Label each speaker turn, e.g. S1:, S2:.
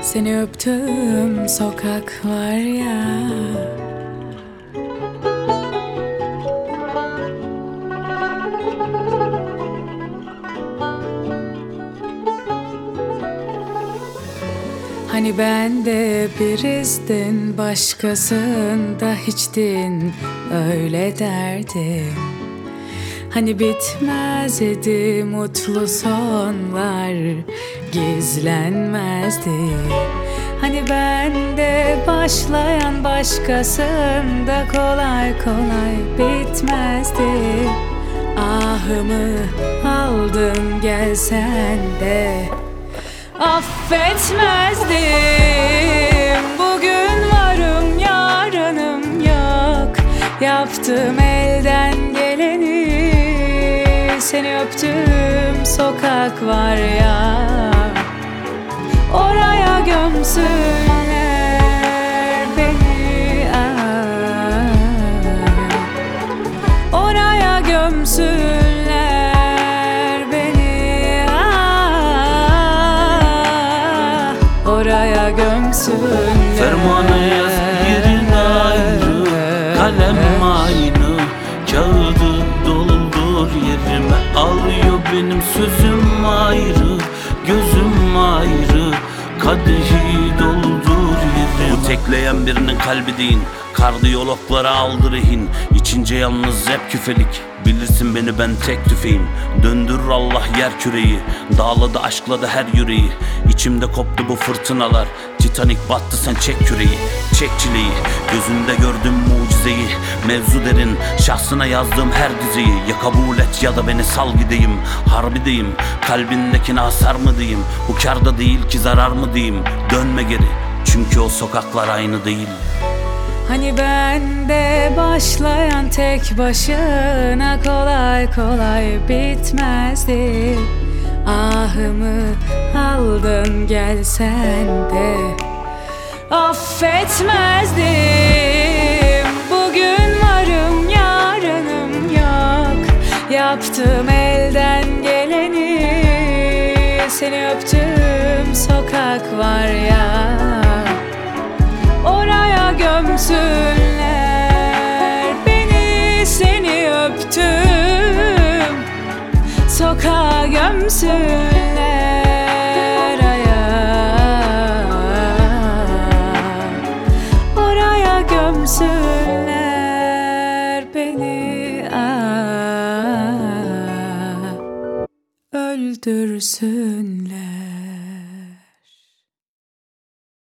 S1: Seni öptüm sokaklar ya. Hani ben de bir izdin, başkasında hiçtin, öyle derdim. Hani bitmez idi mutlu sonlar, gizlenmezdi. Hani ben de başlayan başkasında kolay kolay bitmezdi. Ahımı aldın gelsen de affetmezdim. Bugün varım yarınım yok, yaptım elden geleni. Seni öptüm sokak var ya, oraya gömsünler beni, oraya gömsünler beni, oraya gömsünler.
S2: Fermanı yaz yerin ayrı, kalem aynı, kağıdı doldur yerime. Alıyor benim sözüm ayrı, gözüm ayrı, kadehi doldur yerime. Bu tekleyen birinin kalbi değil, kardiyologlara aldı rehin. İçince yalnız hep küfelik, bilirsin beni ben tek tüfeğim. Döndürür Allah yer küreyi, dağladı aşkladı her yüreği. İçimde koptu bu fırtınalar, Titanic battı sen çek küreği. Çek çileyi, gözünde gördüm mucizeyi. Mevzu derin, şahsına yazdığım her dizeyi. Ya kabul et ya da beni sal gideyim. Harbideyim, kalbindekine hasar mı diyeyim? Bu kârda değil ki zarar mı diyeyim? Dönme geri, çünkü o sokaklar aynı değil.
S1: Hani ben de başlayan tek başına kolay kolay bitmezdi. Ahımı aldın gelsen de affetmezdim. Bugün varım yarınım yok, yaptım elden geleni. Seni öptüm sokak var ya, oraya gömsünler beni. Seni öptüm sokağa gömsünler, oraya gömsünler beni, öldürsünler.